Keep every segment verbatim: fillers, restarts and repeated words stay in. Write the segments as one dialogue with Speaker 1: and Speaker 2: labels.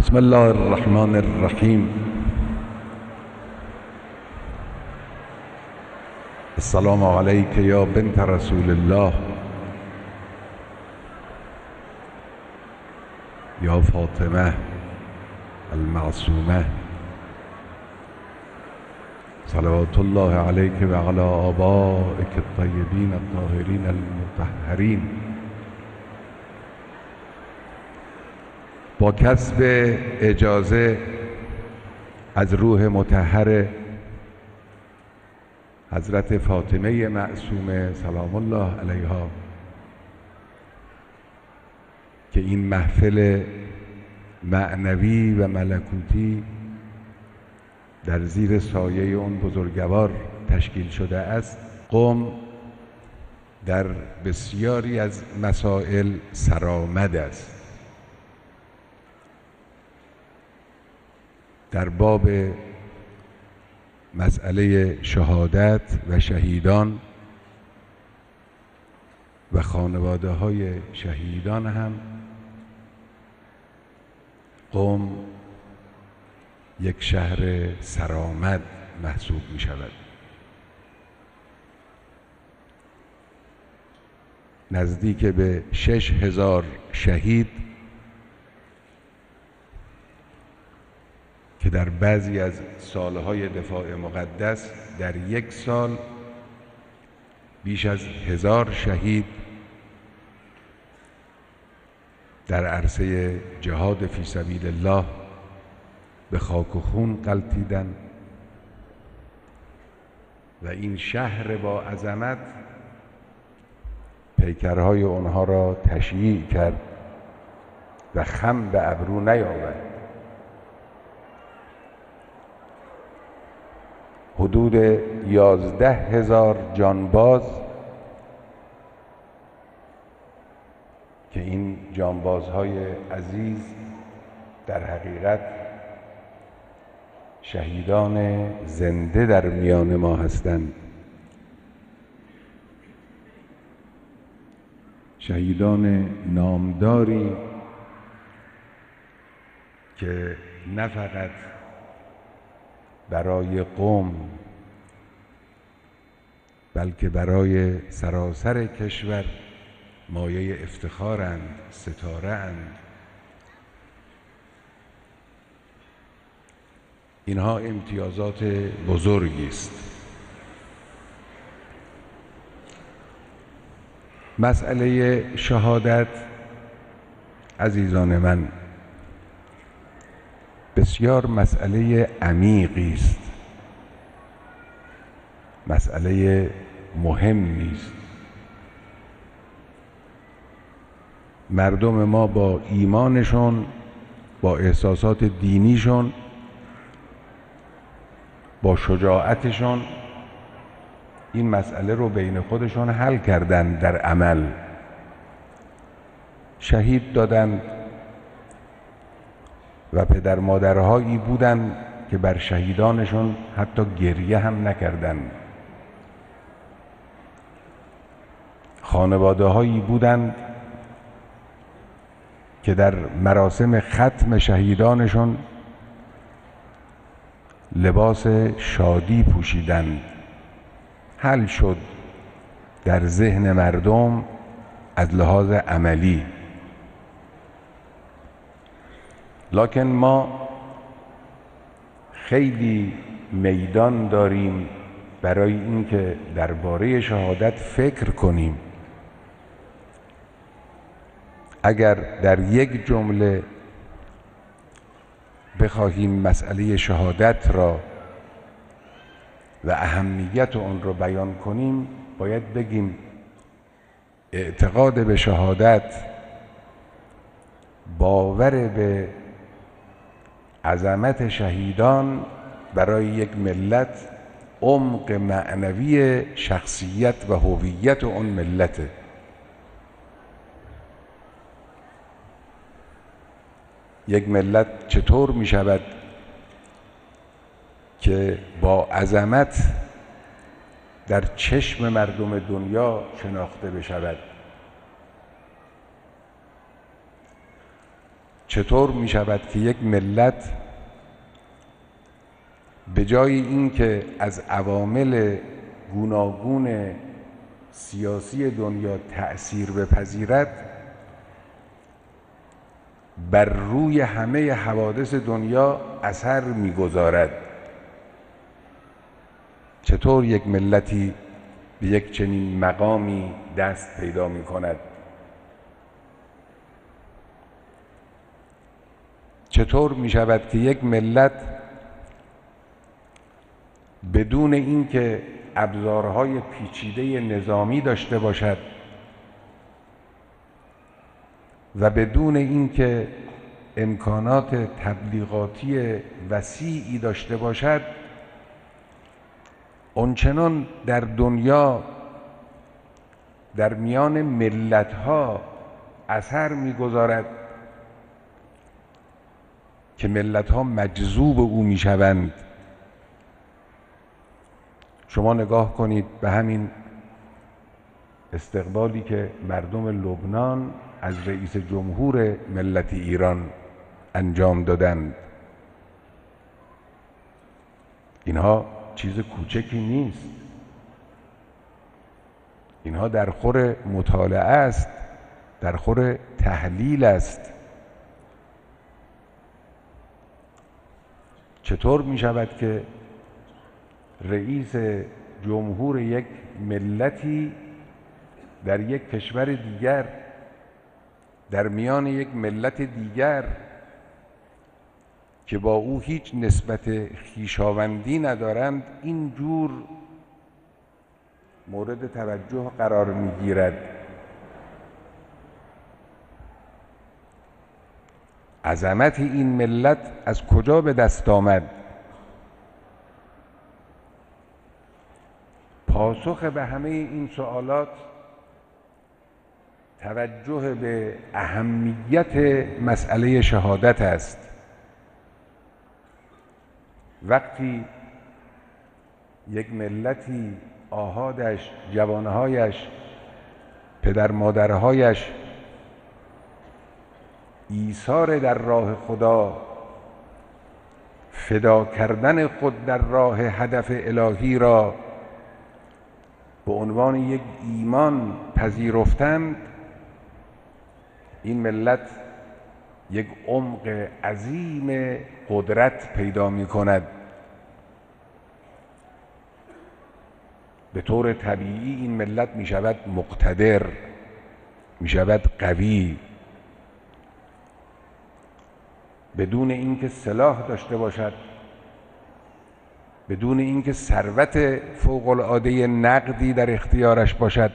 Speaker 1: بسم الله الرحمن الرحیم. السلام علیک یا بنت رسول الله یا فاطمه المعصومه صلوات الله علیک و علی آبائک الطیبین الطاهرین المطهرین. با کسب اجازه از روح مطهر حضرت فاطمه معصومه سلام الله علیها که این محفل معنوی و ملکوتی در زیر سایه اون بزرگوار تشکیل شده است، قم در بسیاری از مسائل سرآمد است. در باب مسئله شهادت و شهیدان و خانواده های شهیدان هم قم یک شهر سرآمد محسوب می شود. نزدیک به شش هزار شهید که در بعضی از سالهای دفاع مقدس در یک سال بیش از هزار شهید در عرصه جهاد فی سبیل الله به خاک و خون غلتیدند و این شهر با عظمت پیکرهای آنها را تشییع کرد و خم به ابرو نیاورد. حدود یازده هزار جانباز که این جانبازهای عزیز در حقیقت شهیدان زنده در میان ما هستند، شهیدان نامداری که نه فقط برای قم بلکه برای سراسر کشور مایه افتخارند، ستاره اند. اینها امتیازات بزرگی است. مسئله شهادت عزیزان من بسیار مسئله عمیقی است، مسئله مهمی است. مردم ما با ایمانشون، با احساسات دینیشون، با شجاعتشون این مسئله رو بین خودشون حل کردن، در عمل شهید دادند و پدر مادرهایی بودند که بر شهیدانشون حتی گریه هم نکردند. خانواده هایی بودند که در مراسم ختم شهیدانشون لباس شادی پوشیدند. حل شد در ذهن مردم از لحاظ عملی. لکن ما خیلی میدان داریم برای اینکه درباره شهادت فکر کنیم. اگر در یک جمله بخواهیم مسئله شهادت را و اهمیت آن را بیان کنیم، باید بگیم اعتقاد به شهادت، باور به عظمت شهیدان برای یک ملت عمق معنوی شخصیت و هویت اون ملته. یک ملت چطور می شود که با عظمت در چشم مردم دنیا شناخته بشود؟ چطور می شود که یک ملت به جای اینکه از عوامل گوناگون سیاسی دنیا تأثیر بپذیرد، بر روی همه حوادث دنیا اثر می‌گذارد؟ چطور یک ملتی به یک چنین مقامی دست پیدا می‌کند؟ چطور می‌شود که یک ملت بدون اینکه ابزارهای پیچیده نظامی داشته باشد و بدون اینکه امکانات تبلیغاتی وسیعی داشته باشد، آنچنان در دنیا در میان ملت‌ها اثر می‌گذارد که ملت‌ها مجذوب او می‌شوند؟ شما نگاه کنید به همین استقبالی که مردم لبنان از رئیس جمهور ملت ایران انجام دادند. اینها چیز کوچکی نیست، اینها در خور مطالعه است، در خور تحلیل است. چطور می شود که رئیس جمهور یک ملتی در یک کشور دیگر، در میان یک ملت دیگر که با او هیچ نسبت خویشاوندی ندارند، اینجور مورد توجه قرار میگیرد؟ عظمت این ملت از کجا به دست آمد؟ پاسخ به همه این سوالات توجه به اهمیت مسئله شهادت است. وقتی یک ملتی آحادش، جوانهایش، پدر مادرهایش ایثار در راه خدا، فدا کردن خود در راه هدف الهی را به عنوان یک ایمان پذیرفتند، این ملت یک عمق عظیم قدرت پیدا می کند. به طور طبیعی این ملت می شود مقتدر، می شود قوی، بدون اینکه سلاح داشته باشد، بدون اینکه ثروت فوق العاده نقدی در اختیارش باشد.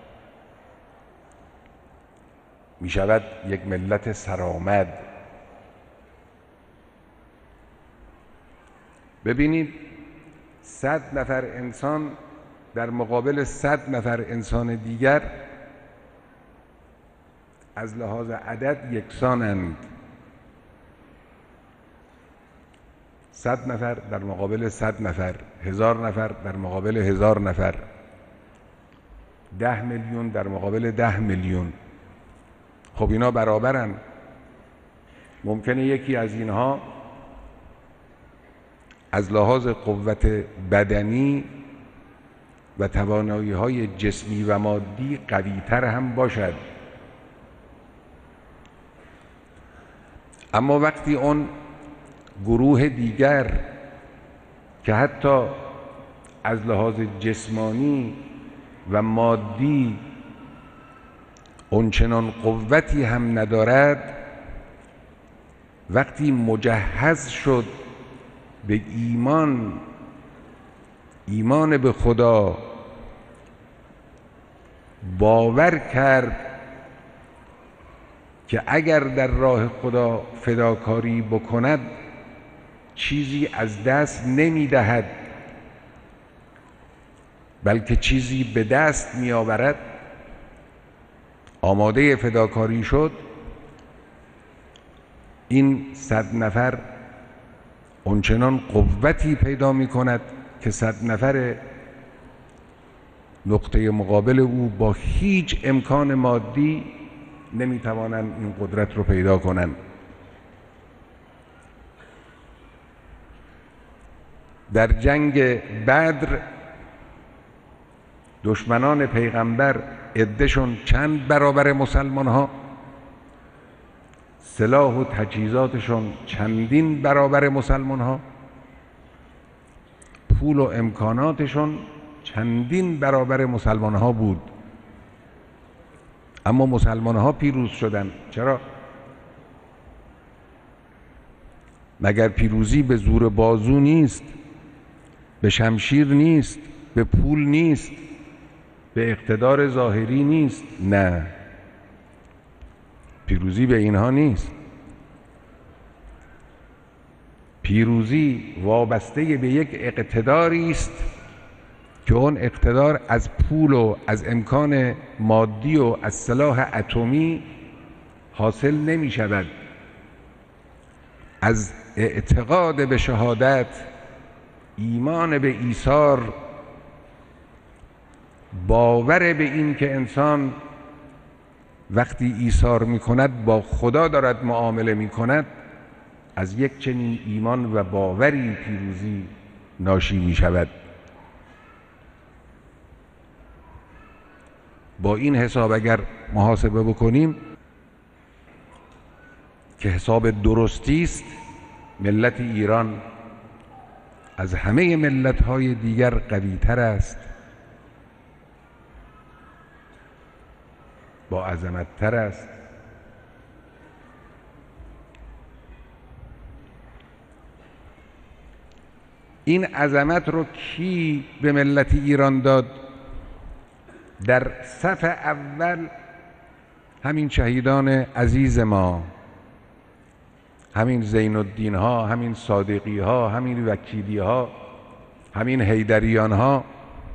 Speaker 1: می شود یک ملت سرآمد. ببینید، صد نفر انسان در مقابل صد نفر انسان دیگر از لحاظ عدد یکسانند. صد نفر در مقابل صد نفر، هزار نفر در مقابل هزار نفر، ده میلیون در مقابل ده میلیون. خب اینا برابرن. ممکنه یکی از اینها از لحاظ قوت بدنی و توانایی‌های جسمی و مادی قوی‌تر هم باشد، اما وقتی اون گروه دیگر که حتی از لحاظ جسمانی و مادی اونچنان قوتی هم ندارد، وقتی مجهز شد به ایمان، ایمان به خدا، باور کرد که اگر در راه خدا فداکاری بکند چیزی از دست نمی دهد، بلکه چیزی به دست می آورد، آماده فداکاری شد، این صد نفر اونچنان قوتی پیدا می کند که صد نفر نقطه مقابل او با هیچ امکان مادی نمی توانند این قدرت رو پیدا کنند. در جنگ بدر دشمنان پیغمبر عده‌شون چند برابر مسلمان ها، سلاح و تجهیزاتشون چندین برابر مسلمان ها، پول و امکاناتشون چندین برابر مسلمان ها بود، اما مسلمان ها پیروز شدن. چرا؟ مگر پیروزی به زور بازو نیست؟ به شمشیر نیست؟ به پول نیست؟ به اقتدار ظاهری نیست؟ نه، پیروزی به اینها نیست. پیروزی وابسته به یک اقتداری است که اون اقتدار از پول و از امکان مادی و از سلاح اتمی حاصل نمی شود. از اعتقاد به شهادت، ایمان به ایثار، باور به این که انسان وقتی ایثار می کند با خدا دارد معامله می کند، از یک چنین ایمان و باوری پیروزی ناشی می شود. با این حساب اگر محاسبه بکنیم که حساب درستی است، ملت ایران از همه ملت‌های دیگر قوی‌تر است، با عظمت‌تر است. این عظمت رو کی به ملت ایران داد؟ در صف اول همین شهیدان عزیز ما، همین زین الدین ها، همین صادقی ها، همین وکیلی ها، همین حیدریان ها،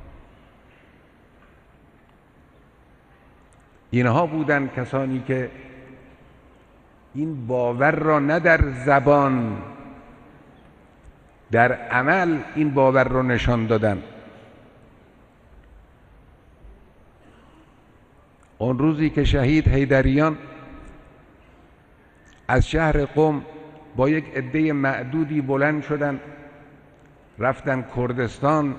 Speaker 1: اینها بودن کسانی که این باور را نه در زبان، در عمل این باور را نشان دادن. اون روزی که شهید حیدریان از شهر قم با یک عده معدودی بلند شدن، رفتن کردستان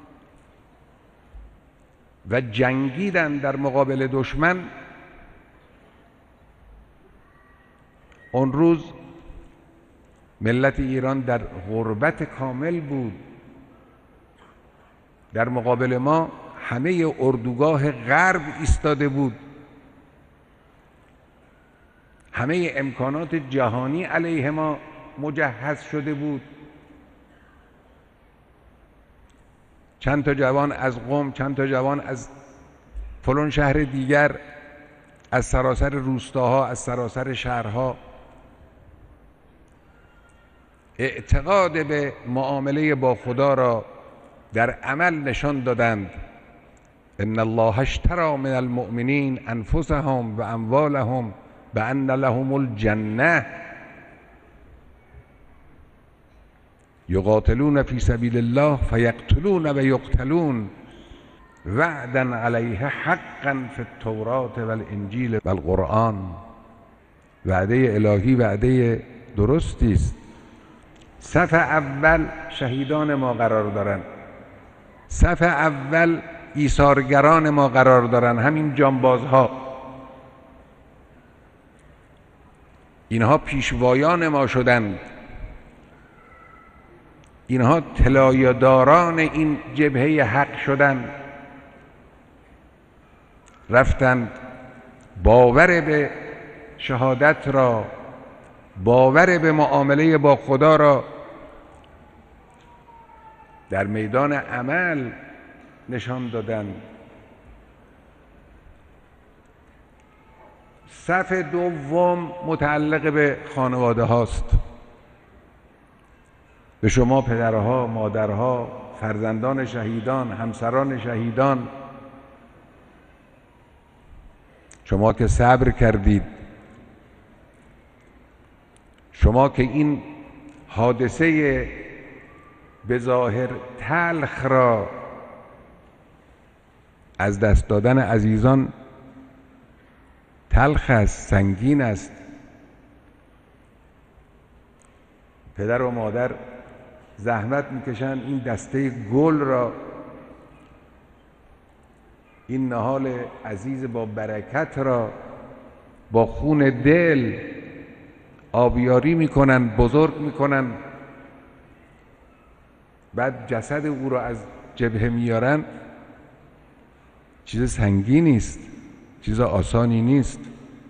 Speaker 1: و جنگیدن در مقابل دشمن، اون روز ملت ایران در غربت کامل بود. در مقابل ما همه اردوگاه غرب ایستاده بود، همه امکانات جهانی علیه ما مجهز شده بود. چند تا جوان از قم، چند تا جوان از فلان شهر دیگر، از سراسر روستاها، از سراسر شهرها اعتقاد به معامله با خدا را در عمل نشان دادند. ان الله اشتری من المؤمنین انفسهم و اموالهم بان لهم الجنه یقاتلون فی سبیل الله فیقتلون و یقتلون وعدا علیه حقا فی التوراة والانجیل والقرآن. وعده الهی وعده درستی است. صف اول شهیدان ما قرار دارن، صف اول ایثارگران ما قرار دارن، همین جانبازها. اینها پیشوایان ما شدند، اینها طلایه‌داران این جبهه حق شدند. رفتند باور به شهادت را، باور به معامله با خدا را در میدان عمل نشان دادند. صف دوم متعلق به خانواده هاست، به شما پدرها، مادرها، فرزندان شهیدان، همسران شهیدان، شما که صبر کردید، شما که این حادثه به ظاهر تلخ را از دست دادن عزیزان، تلخ است، سنگین است. پدر و مادر زحمت میکشن این دسته گل را، این نهال عزیز با برکت را با خون دل آبیاری میکنن، بزرگ میکنن، بعد جسد او را از جبهه میارن. چیز سنگینی نیست، چیز آسانی نیست.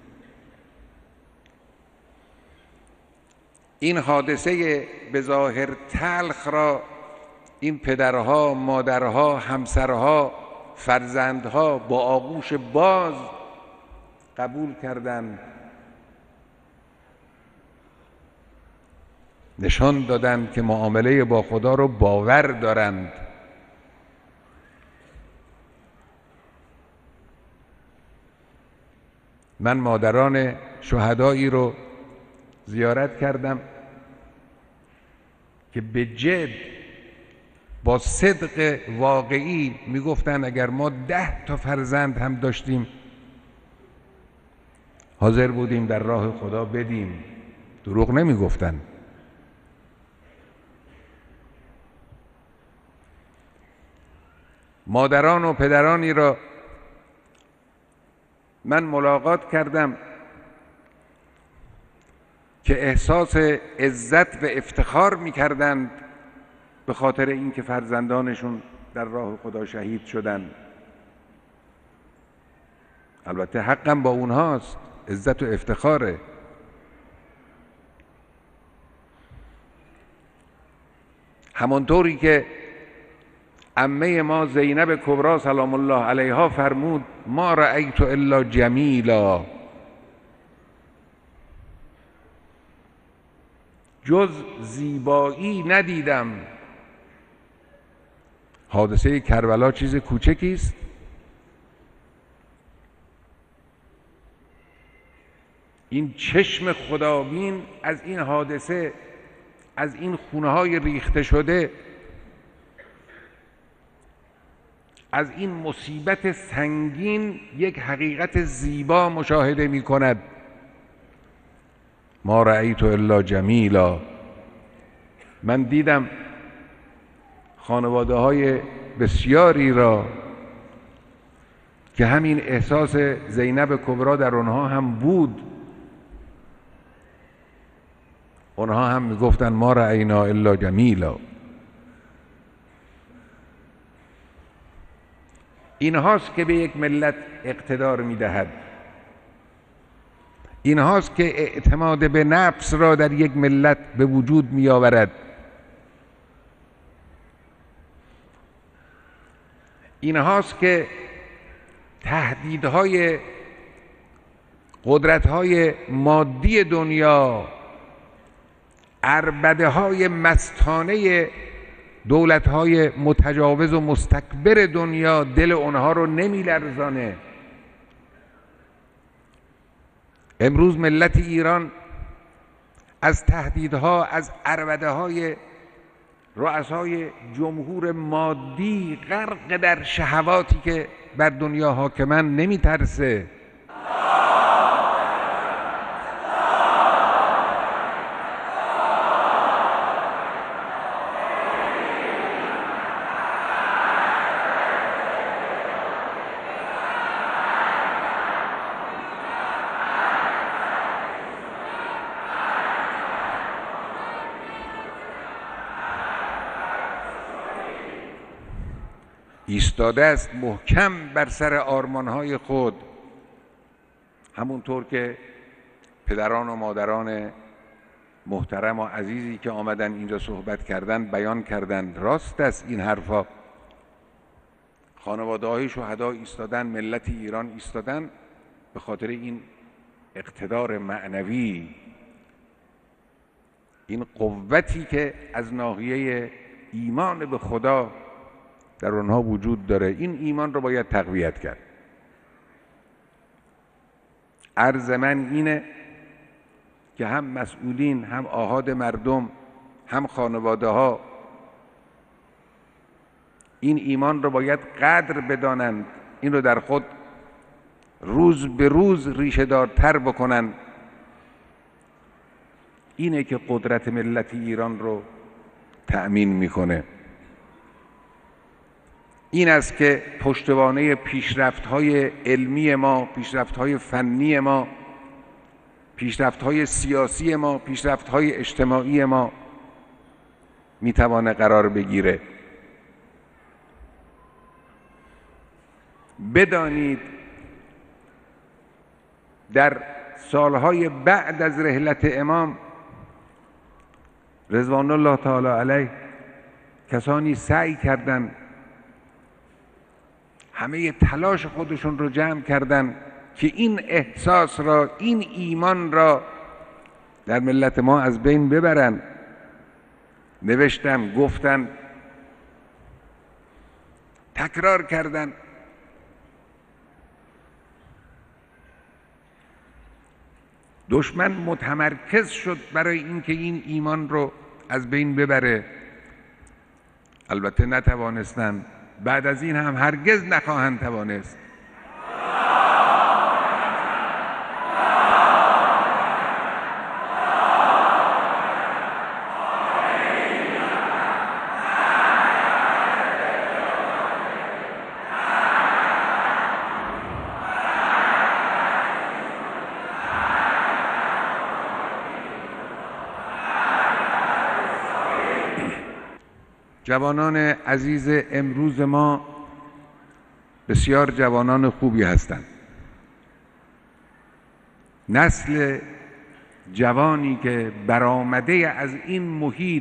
Speaker 1: این حادثه به ظاهر تلخ را این پدرها، مادرها، همسرها، فرزندها با آغوش باز قبول کردند، نشان دادند که معامله با خدا رو باور دارند. من مادران شهدایی رو زیارت کردم که به جد با صدق واقعی میگفتن اگر ما ده تا فرزند هم داشتیم حاضر بودیم در راه خدا بدیم. دروغ نمیگفتن. مادران و پدرانی را من ملاقات کردم که احساس عزت و افتخار می‌کردند به خاطر اینکه فرزندانشون در راه خدا شهید شدند. البته حقم با اونهاست، عزت و افتخاره. همانطوری که عمه ما زینب کبری سلام الله علیها فرمود ما رأیت الا جمیلا، جز زیبایی ندیدم. حادثه کربلا چیز کوچکی است. این چشم خدابین از این حادثه، از این خونه‌های ریخته شده، از این مصیبت سنگین یک حقیقت زیبا مشاهده می کند. ما رأیت الا جمیلا. من دیدم خانواده های بسیاری را که همین احساس زینب کبری در آنها هم بود، آنها هم میگفتن ما رأینا الا جمیلا. این هاست که به یک ملت اقتدار میدهد. این هاست که اعتماد به نفس را در یک ملت به وجود می آورد. این هاست که تهدیدهای قدرت‌های مادی دنیا، عربده‌های مستانه دولت‌های متجاوز و مستکبر دنیا دل اونها رو نمی‌لرزانه. امروز ملت ایران از تهدیدها، از عربده‌های رؤسای جمهور مادی غرق در شهواتی که بر دنیا حاکمن نمی‌ترسه. ایستاده است محکم بر سر آرمانهای خود، همونطور که پدران و مادران محترم و عزیزی که آمدن اینجا صحبت کردن بیان کردن. راست است این حرفا. خانواده های شهدا ایستادن، ملت ایران ایستادن به خاطر این اقتدار معنوی، این قوتی که از ناحیه ایمان به خدا در آنها وجود داره. این ایمان رو باید تقویت کرد. عرض من اینه که هم مسئولین، هم آحاد مردم، هم خانواده ها این ایمان رو باید قدر بدانند، این رو در خود روز به روز ریشه دارتر بکنن. اینه که قدرت ملت ایران رو تأمین میکنه. این است که پشتوانه پیشرفت‌های علمی ما، پیشرفت‌های فنی ما، پیشرفت‌های سیاسی ما، پیشرفت‌های اجتماعی ما میتوانه قرار بگیره. بدانید در سالهای بعد از رحلت امام رضوان الله تعالی علیه کسانی سعی کردند، همه تلاش خودشون رو جمع کردند که این احساس را، این ایمان را در ملت ما از بین ببرن. نوشتن، گفتن، تکرار کردن. دشمن متمرکز شد برای اینکه این ایمان رو از بین ببره. البته نتوانستند، بعد از این هم هرگز نخواهند توانست. جوانان عزیز امروز ما بسیار جوانان خوبی هستند. نسل جوانی که برآمده از این محیط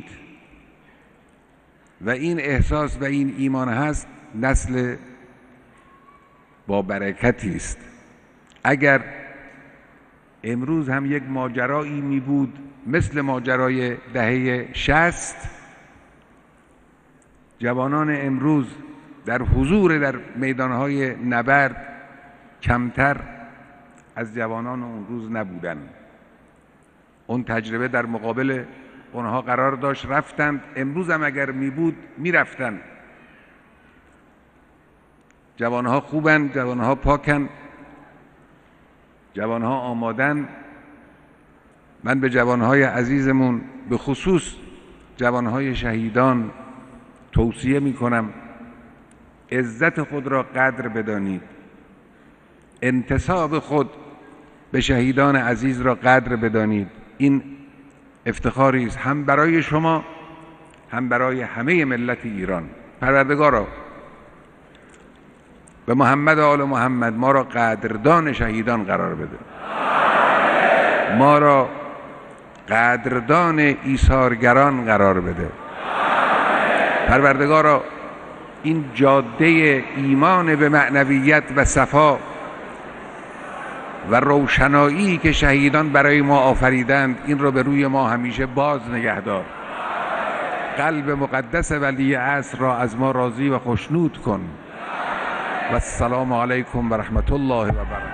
Speaker 1: و این احساس و این ایمان هست، نسل با برکتی است. اگر امروز هم یک ماجرایی می بود مثل ماجرای دهه شصت، جوانان امروز در حضور در میدانهای نبرد کمتر از جوانان اون روز نبودند. اون تجربه در مقابل اونها قرار داشت، رفتند. امروز هم اگر می بود می رفتند. جوانها خوبند، جوانها پاکند، جوانها آمادن. من به جوانهای عزیزمون، به خصوص جوانهای شهیدان توصیه می کنم عزت خود را قدر بدانید، انتساب خود به شهیدان عزیز را قدر بدانید. این افتخاری است هم برای شما، هم برای همه ملت ایران. پروردگارا به محمد و آل محمد ما را قدردان شهیدان قرار بده، ما را قدردان ایثارگران قرار بده. پروردگارا این جاده ایمان به معنویت و صفا و روشنایی که شهیدان برای ما آفریدند، این رو به روی ما همیشه باز نگهدار. قلب مقدس ولی عصر را از ما راضی و خوشنود کن. و السلام علیکم و رحمت الله و برکاته.